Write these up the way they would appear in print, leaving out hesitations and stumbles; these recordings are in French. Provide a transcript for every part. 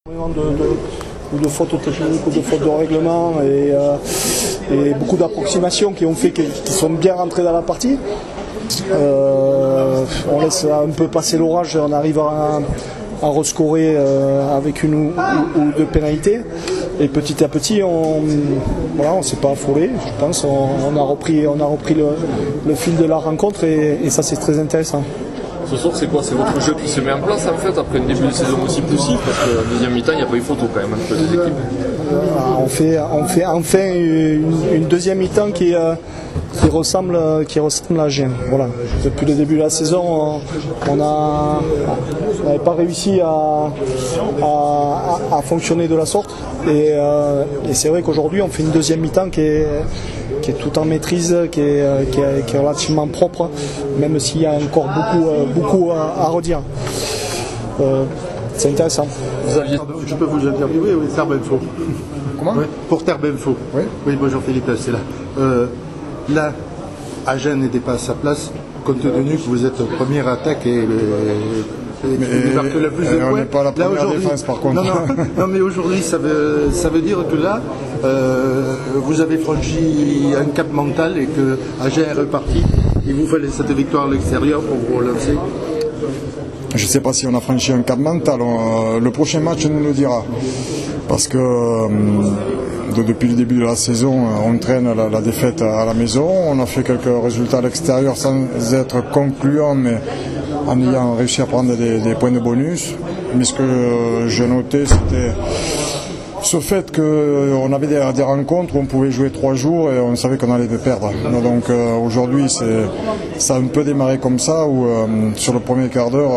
De fautes techniques ou de fautes de règlement et beaucoup d'approximations qui ont fait qu'ils sont bien rentrés dans la partie. On laisse un peu passer l'orage, on arrive à rescorer avec une ou deux pénalités et petit à petit on ne s'est pas affolé, je pense, on a repris le fil de la rencontre et ça c'est très intéressant. Ce soir, c'est quoi? C'est votre jeu qui se met en place en fait après un début de saison aussi poussif, parce que la deuxième mi-temps, il n'y a pas eu photo quand même entre les équipes. On fait enfin une deuxième mi-temps qui ressemble à Agen. Voilà. Depuis le début de la saison, on n'avait pas réussi à fonctionner de la sorte. Et c'est vrai qu'aujourd'hui, on fait une deuxième mi-temps qui est tout en maîtrise, qui est relativement propre, même s'il y a encore beaucoup à redire. C'est intéressant. Je peux vous interviewer, oui, Terbinfo. Comment? Oui, pour Terbinfo. Oui. Oui, bonjour Philippe, c'est là. Là, Agen n'était pas à sa place, compte tenu que vous êtes première attaque et marque le plus de points. On n'est pas la première défense par contre. Non, mais aujourd'hui, ça veut dire que là, vous avez franchi un cap mental et que Agen est reparti. Il vous fallait cette victoire à l'extérieur pour vous relancer. Je ne sais pas si on a franchi un cap mental. Le prochain match nous le dira. Parce que depuis le début de la saison, on traîne la défaite à la maison. On a fait quelques résultats à l'extérieur sans être concluants, mais en ayant réussi à prendre des points de bonus. Mais ce que j'ai noté, c'était ce fait qu'on avait des rencontres où on pouvait jouer 3 jours et on savait qu'on allait perdre. Donc aujourd'hui, ça a un peu démarré comme ça, où sur le premier quart d'heure,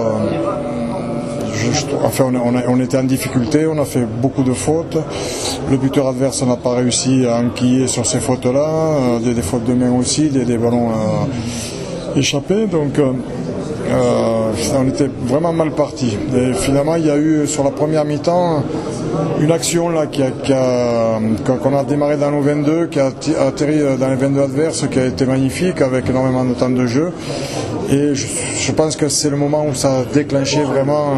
on était en difficulté, on a fait beaucoup de fautes. Le buteur adverse n'a pas réussi à enquiller sur ces fautes-là, des fautes de main aussi, des ballons échappés. Donc on était vraiment mal parti. Et finalement, il y a eu sur la première mi-temps une action là qu'on a démarré dans nos 22, qui a atterri dans les 22 adverses, qui a été magnifique avec énormément de temps de jeu. Et je pense que c'est le moment où ça a déclenché vraiment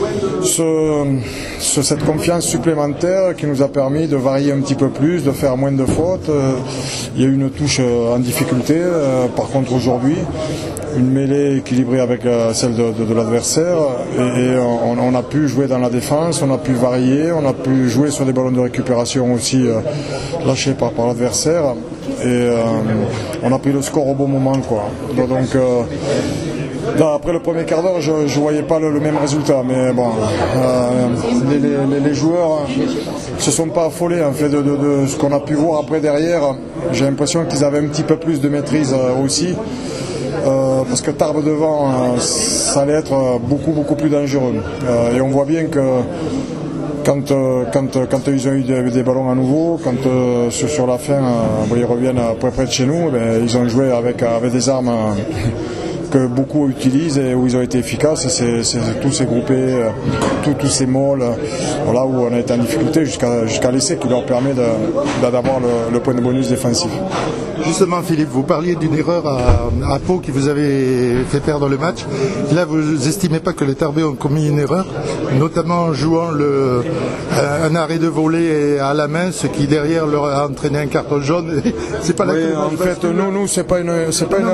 cette confiance supplémentaire qui nous a permis de varier un petit peu plus, de faire moins de fautes. Il y a eu une touche en difficulté, par contre aujourd'hui, une mêlée équilibrée avec celle de l'adversaire, et on a pu jouer dans la défense, on a pu varier, on a pu jouer sur des ballons de récupération aussi lâchés par l'adversaire, et on a pris le score au bon moment, quoi. Donc après le premier quart d'heure, je ne voyais pas le même résultat, mais bon, les joueurs ne se sont pas affolés en fait de ce qu'on a pu voir après derrière. J'ai l'impression qu'ils avaient un petit peu plus de maîtrise aussi. Parce que Tarbes devant, ça allait être beaucoup plus dangereux. Et on voit bien que quand ils ont eu des ballons à nouveau, quand sur la fin, ils reviennent près de chez nous, ils ont joué avec des armes que beaucoup utilisent et où ils ont été efficaces. C'est tous ces groupés, tous ces molles, là où on a été en difficulté jusqu'à l'essai qui leur permet d'avoir le point de bonus défensif. Justement, Philippe, vous parliez d'une erreur à Pau qui vous avait fait perdre le match. Là, vous estimez pas que les Tarbais ont commis une erreur, notamment en jouant un arrêt de volée à la main, ce qui derrière leur a entraîné un carton jaune. C'est pas en fait, nous, c'est pas une erreur.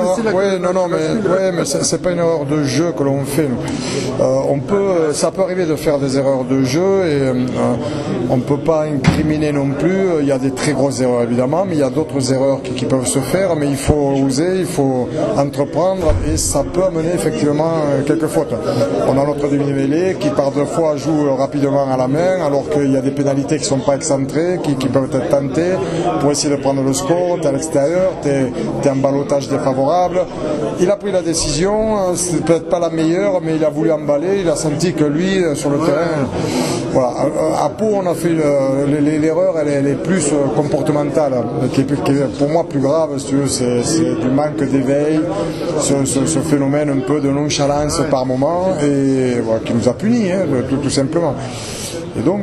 Mais c'est pas une erreur de jeu que l'on fait. Ça peut arriver de faire des erreurs de jeu et on ne peut pas incriminer non plus. Il y a des très grosses erreurs évidemment, mais il y a d'autres erreurs qui peuvent se faire, mais il faut oser, il faut entreprendre et ça peut amener effectivement quelques fautes. On a notre demi-mêlée qui par 2 fois joue rapidement à la main alors qu'il y a des pénalités qui ne sont pas excentrées, qui peuvent être tentées pour essayer de prendre le score. Tu es à l'extérieur, tu es en ballottage défavorable. Il a pris la décision, c'est peut-être pas la meilleure, mais il a voulu emballer, il a senti que lui sur le terrain, voilà. À Pau on a fait l'erreur, elle est plus comportementale, qui est pour moi plus grave, si tu veux, c'est du manque d'éveil, ce phénomène un peu de nonchalance par moment, et voilà, qui nous a punis, tout simplement. Et donc,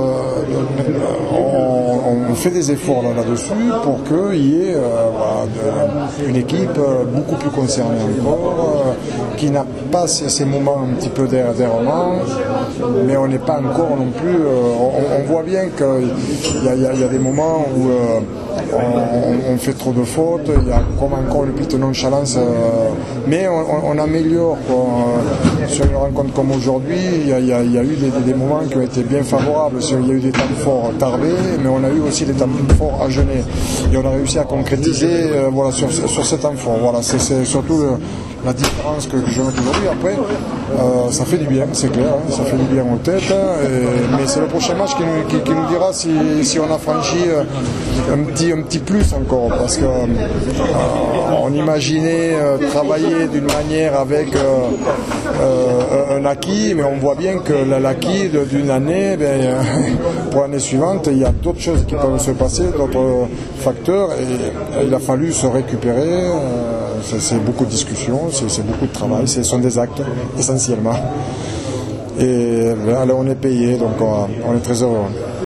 on fait des efforts là-dessus pour qu'il y ait une équipe beaucoup plus concernée encore, qui n'a pas ces moments un petit peu d'errement, mais on n'est pas encore non plus... on voit bien qu'il y a des moments où on fait trop de fautes, il y a comme encore une petite nonchalance, mais on améliore. Sur une rencontre comme aujourd'hui, il y a eu des moments qui ont été bien favorables. Il y a eu des temps forts tardés, mais on a eu aussi des temps forts à Genève. Et on a réussi à concrétiser sur ces temps forts. Voilà, c'est surtout la différence que je note aujourd'hui. Après, ça fait du bien, c'est clair, hein, ça fait du bien aux têtes. Mais c'est le prochain match qui nous dira si on a franchi un petit plus encore. Parce qu'on imaginait travailler d'une manière avec un acquis, mais on voit bien que l'acquis d'une année, pour l'année suivante, il y a d'autres choses qui peuvent se passer, d'autres facteurs, et il a fallu se récupérer. C'est beaucoup de discussions, c'est beaucoup de travail, ce sont des actes essentiellement. Et là, on est payé, donc on est très heureux.